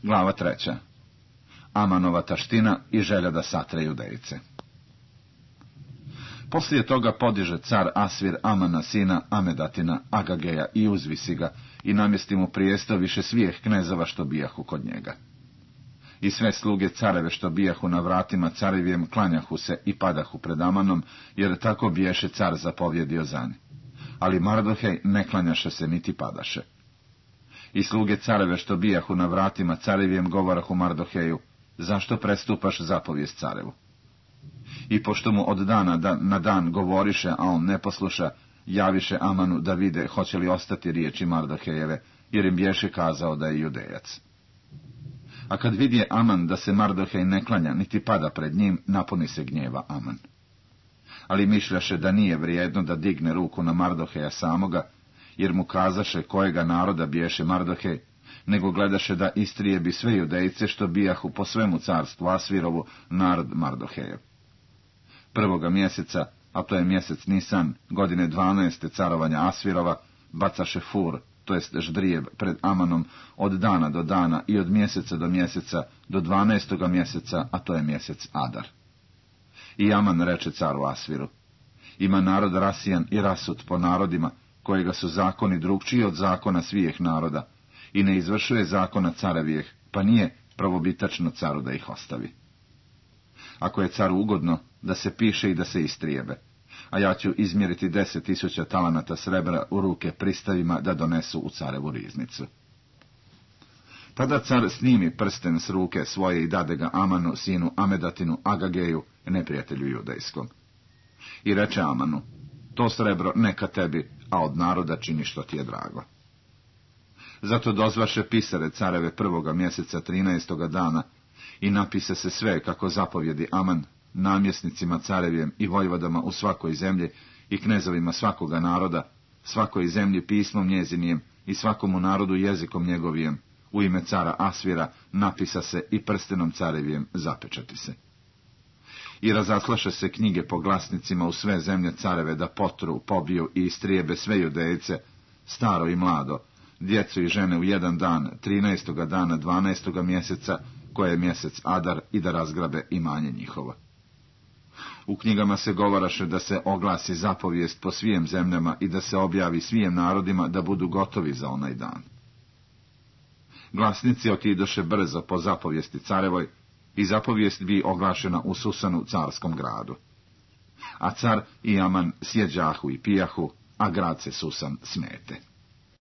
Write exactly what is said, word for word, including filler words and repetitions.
Glava treća. Amanova taština i želja da satre Judejce. Poslije toga podiže car Asvir Amana sina Amedatina, Agageja, i uzvisi ga i namjesti mu prijesto više svih knezova što bijahu kod njega. I sve sluge careve što bijahu na vratima carevijem klanjahu se i padahu pred Amanom, jer tako biješe car zapovjedio za nje. Ali Mardohej ne klanjaše se niti padaše. I sluge careve što bijahu na vratima carevijem govorahu Mardoheju: zašto prestupaš zapovijest carevu? I pošto mu od dana na dan govoriše, a on ne posluša, javiše Amanu da vide hoće li ostati riječi Mardohejeve, jer im biješe kazao da je Judejac. A kad vidje Aman da se Mardohej ne klanja niti pada pred njim, napuni se gnjeva Aman. Ali mišljaše da nije vrijedno da digne ruku na Mardoheja samoga, jer mu kazaše kojega naroda biješe Mardohej, nego gledaše da istrijebi sve Judejce što bijahu po svemu carstvu Asvirovu, narod Mardohejev. Prvoga mjeseca, a to je mjesec Nisan, godine dvanaeste carovanja Asvirova, bacaše fur, to jest ždrijeb, pred Amanom od dana do dana i od mjeseca do mjeseca do dvanaestoga mjeseca, a to je mjesec Adar. I Aman reče caru Asviru: ima narod rasijan i rasut po narodima, kojega su zakoni drugčiji od zakona svijeh naroda, i ne izvršuje zakona carevijeh, pa nije pravobitačno caru da ih ostavi. Ako je caru ugodno, da se piše i da se istrijebe, a ja ću izmjeriti deset tisuća talanata srebra u ruke pristavima da donesu u carevu riznicu. Tada car snimi prsten s ruke svoje i dade ga Amanu, sinu Amedatinu, Agageju, neprijatelju judejskom. I reče Amanu: to srebro neka tebi, a od naroda čini što ti je drago. Zato dozvaše pisare careve prvoga mjeseca trinaestoga dana i napise se sve kako zapovjedi Aman, namjesnicima carevijem i vojvodama u svakoj zemlji i knezovima svakoga naroda, svakoj zemlji pismom njezinijem i svakomu narodu jezikom njegovijem, u ime cara Asvira napisa se i prstenom carevijem zapečati se. I razaslaše se knjige po glasnicima u sve zemlje careve da potru, pobiju i istrijebe sve Judejce, staro i mlado, djecu i žene u jedan dan, trinaestoga dana dvanaestoga mjeseca, koje je mjesec Adar, i da razgrabe imanje njihovo. U knjigama se govoraše da se oglasi zapovijest po svijem zemljama i da se objavi svijem narodima da budu gotovi za onaj dan. Glasnici otidoše brzo po zapovijesti carevoj i zapovijest bi oglašena u Susanu, carskom gradu. A car i Aman sjeđahu i pijahu, a grad se Susan smete.